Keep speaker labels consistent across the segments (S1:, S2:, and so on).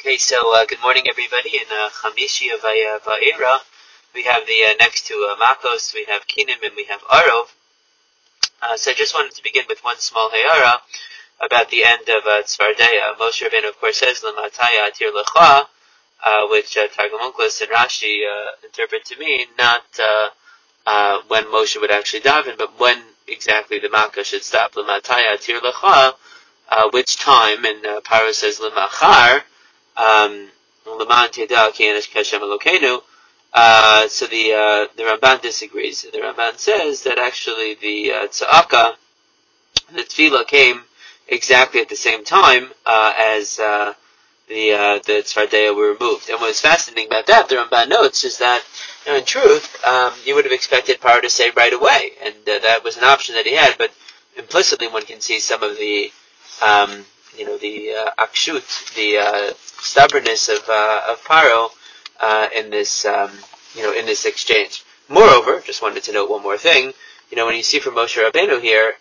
S1: Okay, so good morning, everybody. In Chamishi of Va'era, we have the next two Makos, we have Kinim, and we have Arov. So I just wanted to begin with one small Hayara about the end of Tzvardeya. Moshe Rabbeinu, of course, says, L'mataya atir lecha, which Targum Onkelos and Rashi interpret to mean not when Moshe would actually daven, but when exactly the Makkah should stop. L'mataya atir lecha, which time, and Paro says, L'machar, L'man teda ki anish kashem Elokeinu. So the Ramban disagrees. The Ramban says that actually the tza'aka, the tefillah, came exactly at the same time as the tzvardeya were removed. And what's fascinating about that, the Ramban notes, is that in truth you would have expected Paro to say right away, and that was an option that he had. But implicitly, one can see some of the akshut, the stubbornness of Paro in this in this exchange. Moreover, just wanted to note one more thing. When you see from Moshe Rabbeinu here,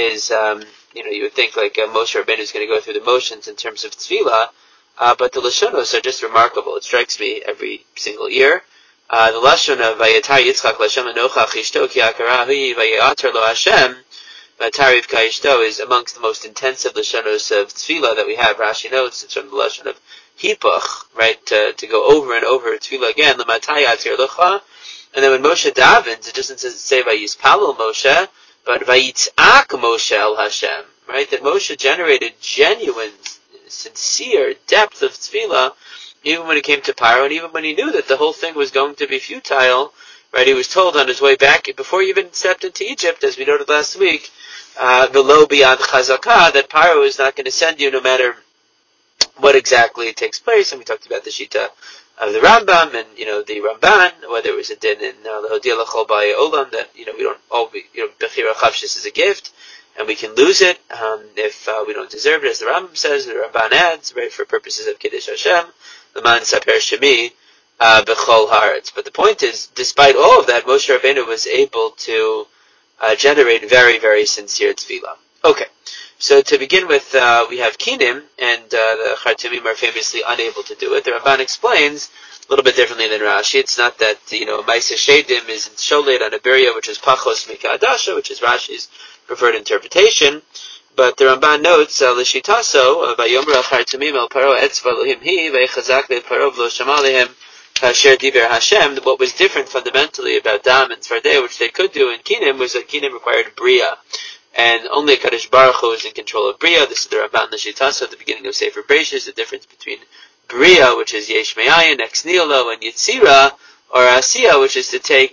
S1: you would think like Moshe Rabbeinu is going to go through the motions in terms of tefillah, but the lashonos are just remarkable. It strikes me every single year. The lashon of Vayetar Yitzchak Lashem Enochach Ishto Ki Akarahi Vayeater Lo Hashem Tarif Ka'ishto is amongst the most intensive lashonos of tefillah that we have. Rashi notes it's from the lashon of hipuch, right? To go over and over tefillah again. L'mataya atir lecha, and then when Moshe davens, it doesn't say Vayispalel Moshe, but Vayitzak Moshe El Hashem, right? That Moshe generated genuine, sincere depth of tefillah, even when it came to Paro, and even when he knew that the whole thing was going to be futile. Right, he was told on his way back, before he even stepped into Egypt, as we noted last week, below beyond Chazakah, that Paro is not going to send you no matter what exactly takes place. And we talked about the Shita of the Rambam and, the Ramban, whether it was a din in L'Hodia L'Chol Ba'ei Olam, that, we don't all be, Bechira Chavshis is a gift, and we can lose it, if, we don't deserve it, as the Rambam says, the Ramban adds, right, for purposes of Kiddush Hashem, L'man Saper Shemi, B'chol Haaretz. But the point is, despite all of that, Moshe Rabbeinu was able to generate very, very sincere tefillah. Okay, so to begin with, we have Kinim, and the Chartumim are famously unable to do it. The Ramban explains a little bit differently than Rashi. It's not that, Maisa Shedim is sholet on a Beria, which is Pachos Mika Adasha, which is Rashi's preferred interpretation. But the Ramban notes, L'shitaso, Vayomer al Chartumim el Paro etzva lohim hi, Vaychazak le Paro v'lo shama lehem, Kasher Diber Hashem. What was different fundamentally about Dam and Tzvardeya, which they could do in Kinim, was that Kinim required Bria. And only a Kadosh Baruch Hu is in control of Bria. This is the Ramban L'shitasa at the beginning of Sefer Bereishis, the difference between Bria, which is Yesh Me'ayin, Ex Nihilo, and Yitzira, or Asiya, which is to take,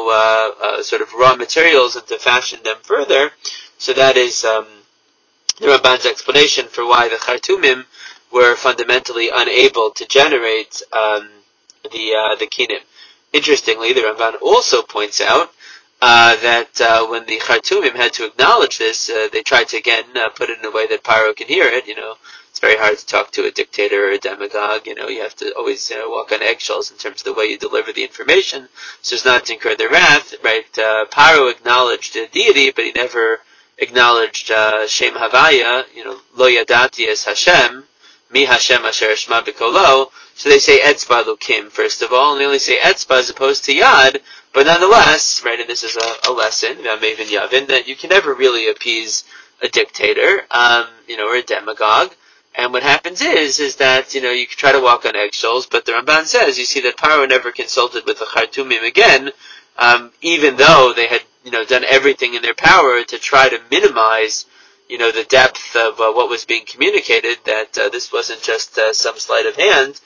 S1: sort of raw materials and to fashion them further. So that is the Ramban's explanation for why the Chartumim were fundamentally unable to generate the Kinim. Interestingly, the Ramban also points out that when the Chartumim had to acknowledge this, they tried to again put it in a way that Paro can hear it. It's very hard to talk to a dictator or a demagogue. You have to always walk on eggshells in terms of the way you deliver the information, so as not to incur their wrath. Right? Paro acknowledged the deity, but he never acknowledged Shem Havaya. Lo Yadati es Hashem, Mi Hashem Asher Shema B'Kolo. So they say Etzba Lukim first of all, and they only say Etzba as opposed to Yad. But nonetheless, right, and this is a lesson, Maven Yavin, that you can never really appease a dictator, or a demagogue. And what happens is that, you can try to walk on eggshells, but the Ramban says, you see that Paro never consulted with the Chartumim again, even though they had, done everything in their power to try to minimize, the depth of what was being communicated, that this wasn't just some sleight of hand,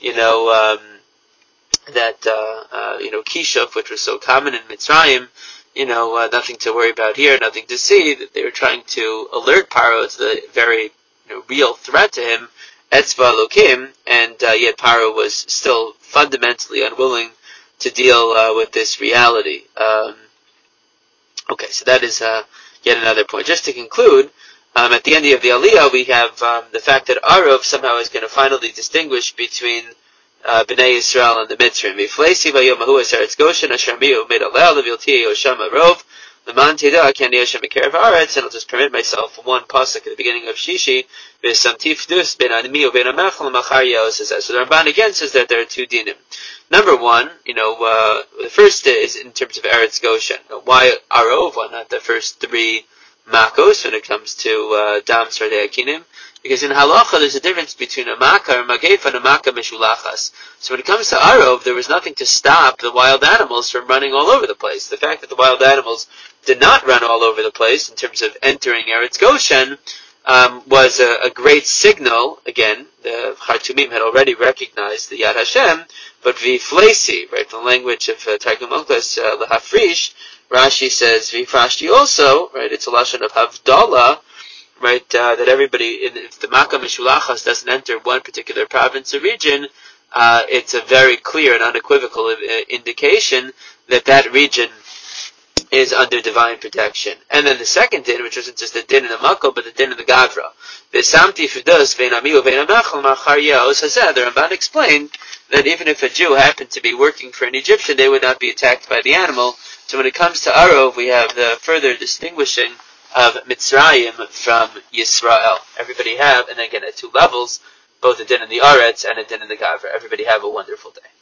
S1: that Kishuf, which was so common in Mitzrayim, nothing to worry about here, nothing to see, that they were trying to alert Paro to the very real threat to him, Etzva Elokim, and yet Paro was still fundamentally unwilling to deal with this reality. Okay, so that is yet another point. Just to conclude, at the end of the Aliyah, we have the fact that Arov somehow is going to finally distinguish between Bnei Yisrael and the Mitzrim. Mifleisi vayomahu es Eretz Goshen asher miu mid alel levilti yosham arov L'man teda k'ani Hashem b'kerev haaretz, and I'll just permit myself one pasuk at the beginning of Shishi, v'samti fdus ben animi u'ben amechel l'machar yehos. So the Ramban again says that there are two dinim. Number one, the first is in terms of Eretz Goshen. Why Arov? Why not the first three Makos when it comes to Dam Sardei Akinim? Because in Halacha there's a difference between a Makkah or Magef and a Makkah Meshulachas. So when it comes to Arov, there was nothing to stop the wild animals from running all over the place. The fact that the wild animals did not run all over the place in terms of entering Eretz Goshen was a great signal. Again, the Chartumim had already recognized the Yad Hashem, but v'flesi, right, from the language of Targum Onkelos, l'hafrish, Rashi says v'fashti also, right, it's a lashon of Havdalah, right, that everybody, if the Makkah Meshulachas doesn't enter one particular province or region, it's a very clear and unequivocal indication that that region is under divine protection. And then the second din, which wasn't just the din in the Makko, but the din in the Gavra. The Ramban explained that even if a Jew happened to be working for an Egyptian, they would not be attacked by the animal. So when it comes to Arov, we have the further distinguishing of Mitzrayim from Yisrael. Everybody have, and again at two levels, both a din in the Aretz and a din in the Gavra. Everybody have a wonderful day.